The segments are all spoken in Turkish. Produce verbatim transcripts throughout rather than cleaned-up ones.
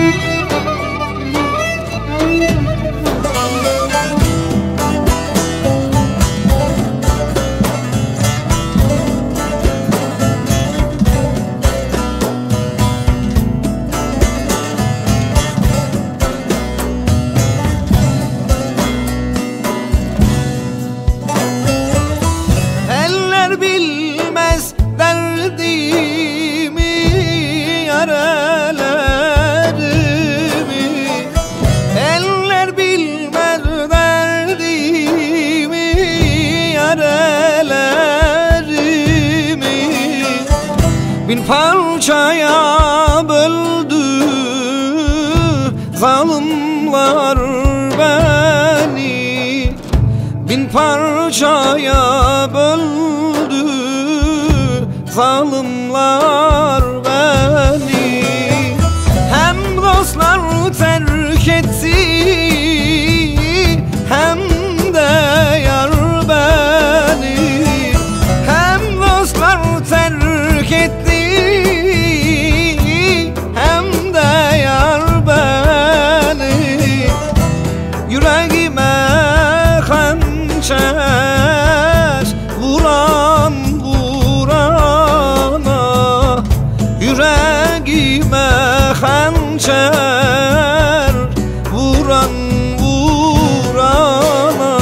Bilmez derdimi, yarelerimi. Eller bilmez derdimi, yarelerimi. Bin parçaya böldü zalimler beni. Bin parçaya böldü zalimler beni. Hem dostlar terk etti, hem de yar beni. Hem dostlar terk etti, hem de yar beni. Yüreğime hançer vuran vurana, yüreğime hançer vuran vurana.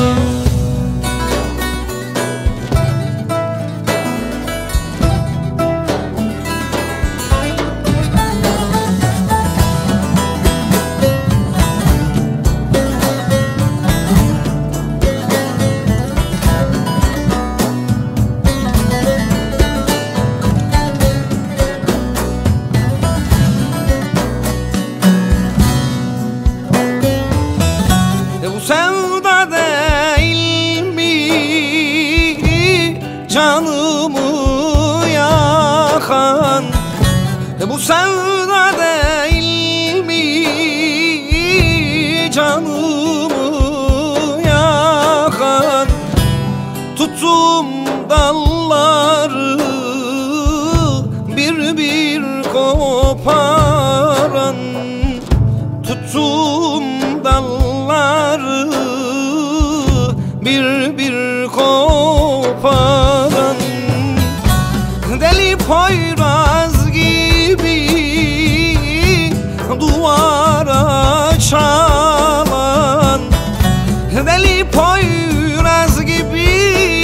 Bu sevda değil mi canımı yakan? Bu sevda değil mi canımı yakan? Tuttum dalları bir bir koparan, tuttum dalları bir bir koparan. Deli Poyraz gibi duvara çalan, deli Poyraz gibi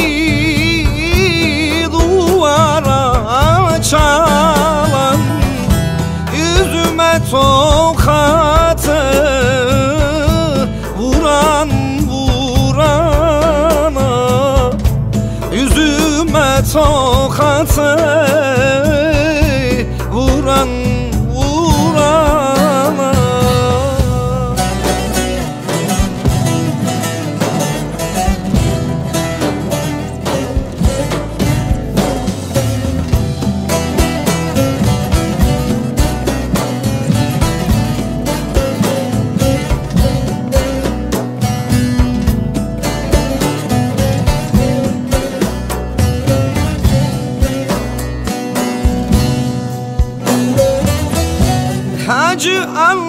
duvara çalan. Yüzüme tokatı vuran vurana, yüzüme tokatı vuran vurana. Acı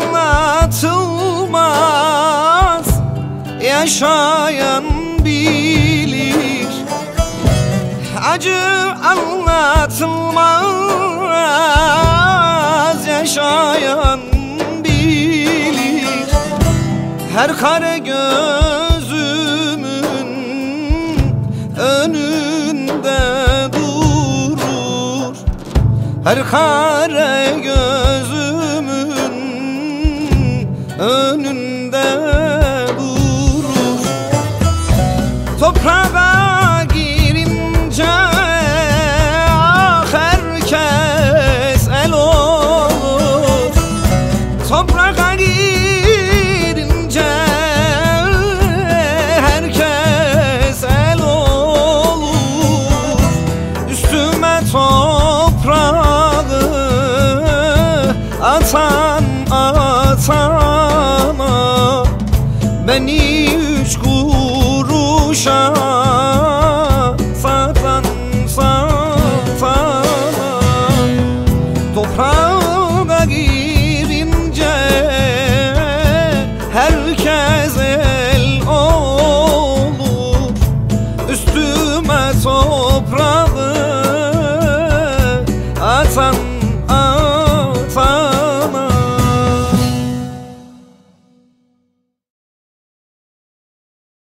anlatılmaz, yaşayan bilir. Acı anlatılmaz, yaşayan bilir. Her kare gözümün önünde durur, her kare gözümün önünde durur. Toprağa girince ah herkes el olur. Toprağa girince herkes el olur. Üstüme toprağı atan atana, beni üç kuruşa satan satana. Toprağa girince vatan